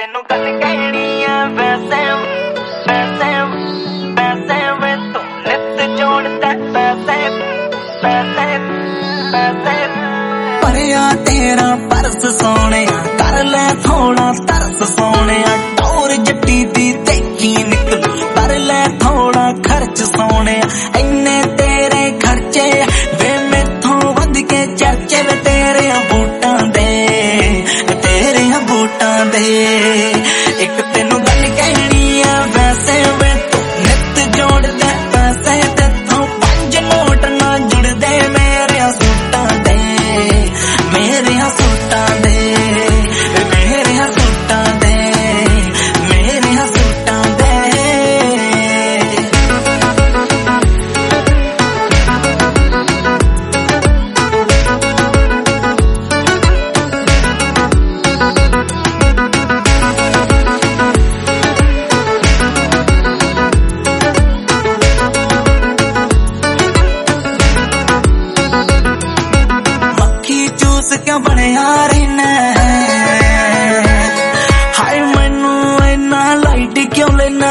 तेनू गल कहनी है वैसे वैसे वैसे वे तू नित जोड़ता पैसे पैसे पैसे परिया तेरा परस सोने कर ले थोड़ा तरस सोने टोर जट्टी दी देखी निकल कर ले थोड़ा खर्च सोने इन्ने तेरे खर्चे वे मैथों वध के चर्चे वे तेरे बूटां दे एक तेनू गल कहनी है वैसे वे तू नित जोड़दा पैसे तेथों 5 नोट ना जुड़दे मेरे सूटां दे मेरे सूटां दे मेरे सूटां दे मेरे सूटां दे क्यों बनया रहना हाय मैनू इन्ना लाइट क्यों लेना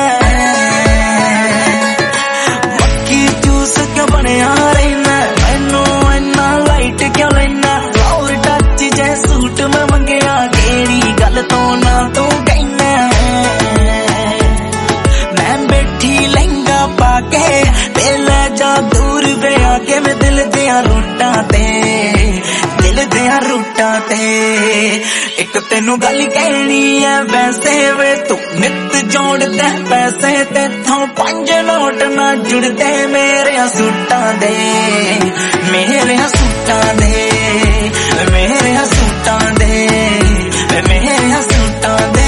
मक्खी जूस क्यों बनया रहना मैनू इन्ना लाइट क्यों लेना और टच जे सूट में मंगया केड़ी गल तो ना तू कहना मैं बैठी लहंगा पाके ले जा दूर वे आके मैं दिल दिया रूटां ते रूटां ते एक तेनू गल कहनी है वैसे वे तू नित जोड़दा पैसे तेथों 5 नोट ना जुड़दे मेरे सूटां दे मेरे सूटां दे मेरे सूटां दे मेरे सूटां दे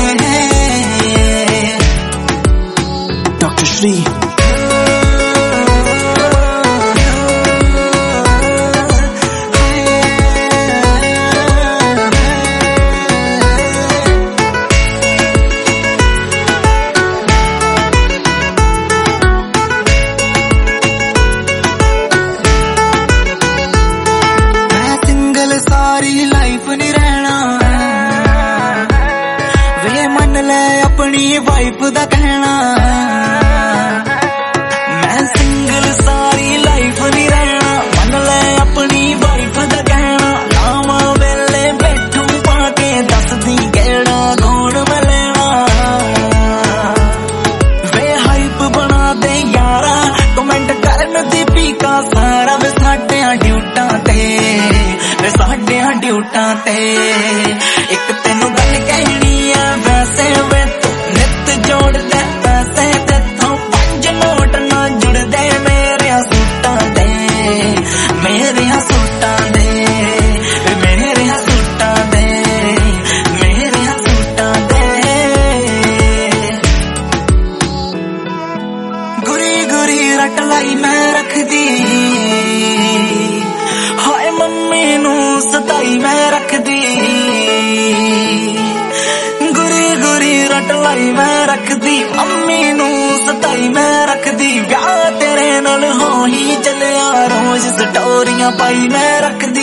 डॉक्टर श्री सारी लाइफ नहीं रहना वे मन ले अपनी वाइफ दा कहना मैं सिंगल सारी लाइफ नहीं रहना मन ले अपनी वाइफ दा कहना लावा वेले बैठू पाके दस दी गेड़ा कौन मैं लेना वे हाइप बना दे यारा कमेंट करन दी पीका सारा वे साडियां ड्यूटां ते साडियां ड्यूटां ते एक तेनू गल कहनी है वैसे वे तू नित जोड़दा पैसे तेथों 5 नोट ना जुड़दे मेरे सूटां दे मेरे सूटां दे मेरे सूटां दे मेरे सूटां दे गुरी गुरी रट लाई मैं रखदी हाय मम्मी नू सताई मैं रखदी गुरी गुरी रट लाई मैं रखदी मम्मी नू सताई मैं रखदी ब्याह तेरे नाल हो ही चलिया रोज स्टोरियां पाई मैं रखदी